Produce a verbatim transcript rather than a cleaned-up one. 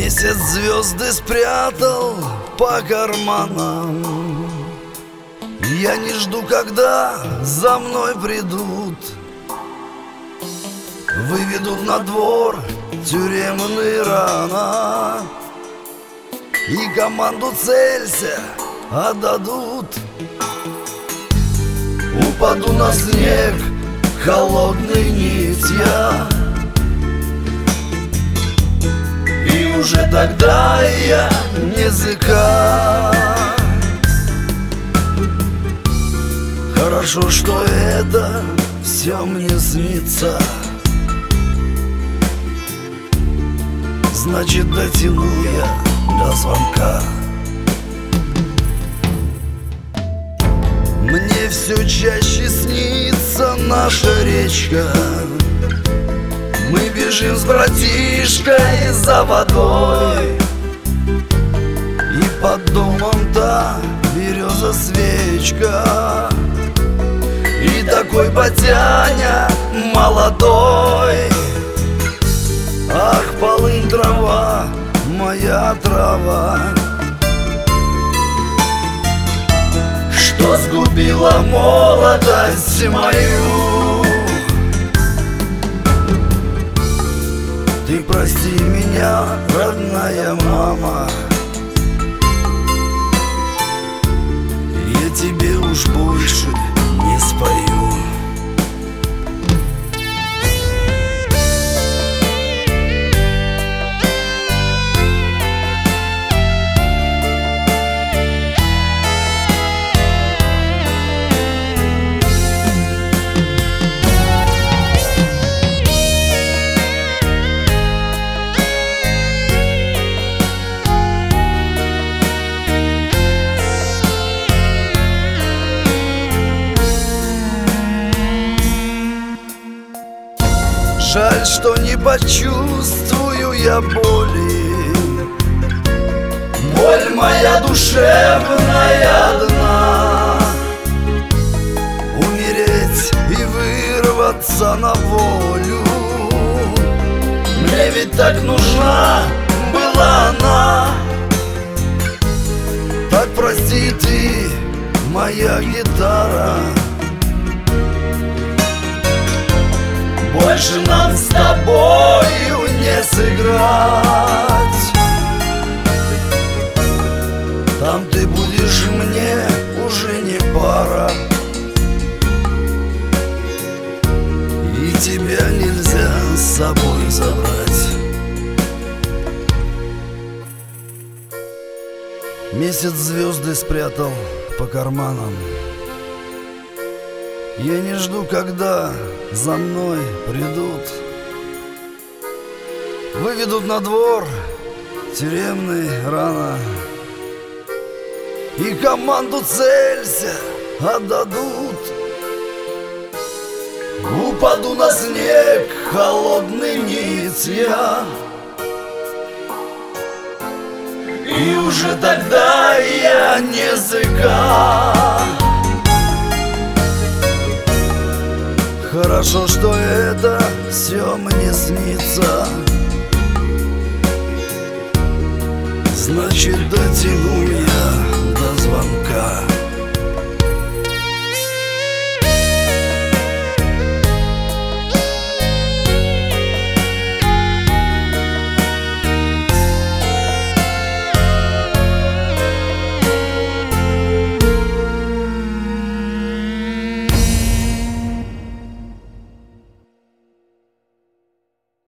Месяц звезды спрятал по карманам. Я не жду, когда за мной придут, выведут на двор тюремный рано и команду «Целься» отдадут. Упаду на снег холодный нитья, и уже тогда я не зыкать. Хорошо, что это все мне снится, значит, дотяну я до звонка. Мне все чаще снится наша речка. Мы бежим с братишкой за водой, и под домом та береза свечка, и такой батяня молодой. Ах, полынь, трава, моя трава, что сгубила молодость мою. Ты прости меня, родная мама, я тебе уж больше не спою. Жаль, что не почувствую я боли. Боль моя душевная одна. Умереть и вырваться на волю, мне ведь так нужна была она. Так прости ты, моя гитара, больше нам с тобою не сыграть. Там ты будешь мне уже не пара, и тебя нельзя с собой забрать. Месяц звезды спрятал по карманам. Я не жду, когда за мной придут, выведут на двор тюремный рано, и команду «Целься» отдадут. Упаду на снег холодный нитья, и уже тогда я не зыка. Хорошо, что это все мне снится, значит, дотяну я до звонка.